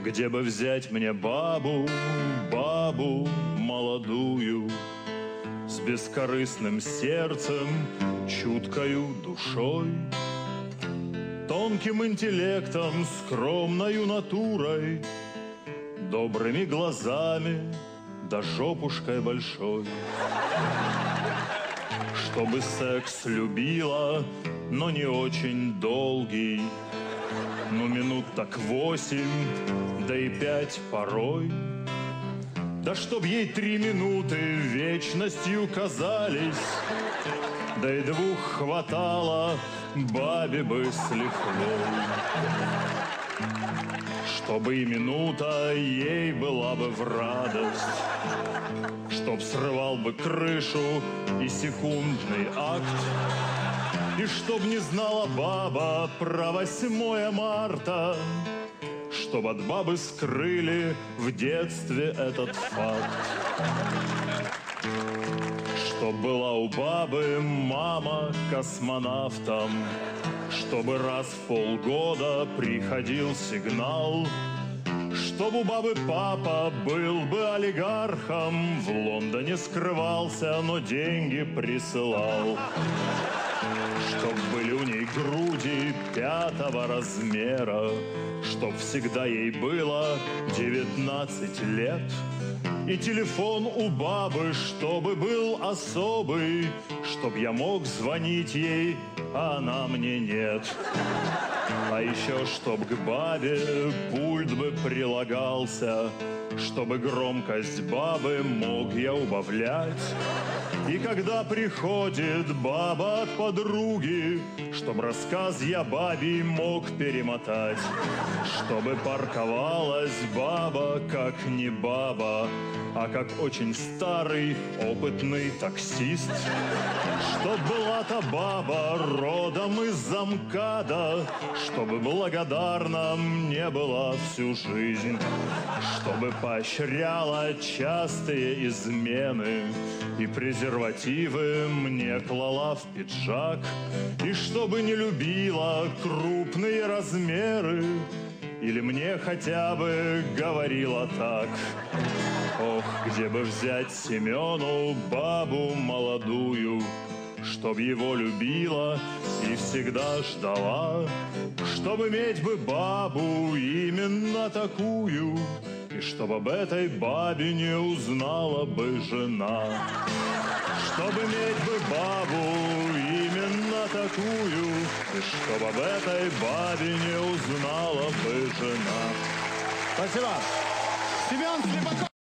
Где бы взять мне бабу, бабу молодую, с бескорыстным сердцем, чуткою душой, тонким интеллектом, скромною натурой, добрыми глазами да жопушкой большой. Чтобы секс любила, но не очень долгий, ну минут так 8, да и 5 порой. Да чтоб ей 3 минуты вечностью казались, да и 2 хватало, бабе бы с лихвой. Чтобы и минута ей была бы в радость, чтоб срывал бы крышу и секундный акт, и чтоб не знала баба про 8 марта, чтоб от бабы скрыли в детстве этот факт. Чтоб была у бабы мама космонавтом, чтобы раз в полгода приходил сигнал, чтоб у бабы папа был бы олигархом, в Лондоне скрывался, но деньги присылал. Чтоб были у ней груди 5-го размера, чтоб всегда ей было 19 лет, и телефон у бабы, чтобы был особый, чтоб я мог звонить ей, а она мне нет. А еще чтоб к бабе пульт бы прилагался, чтобы громкость бабы мог я убавлять. И когда приходит баба от подруги, чтоб рассказ я бабе мог перемотать. Чтобы парковалась баба как не баба, а как очень старый опытный таксист. Чтоб была-то баба родом из МКАДа, чтобы благодарна мне была всю жизнь. Чтобы поощряла частые измены и презервативы мне клала в пиджак. И чтобы не любила крупные размеры, или мне хотя бы говорила так: ох, где бы взять Семену бабу молодую, чтоб его любила и всегда ждала, чтоб иметь бы бабу именно такую, и чтоб об этой бабе не узнала бы жена. Чтоб иметь бы бабу именно такую, и чтоб об этой бабе не узнала бы жена. Спасибо. Семен Слепаков.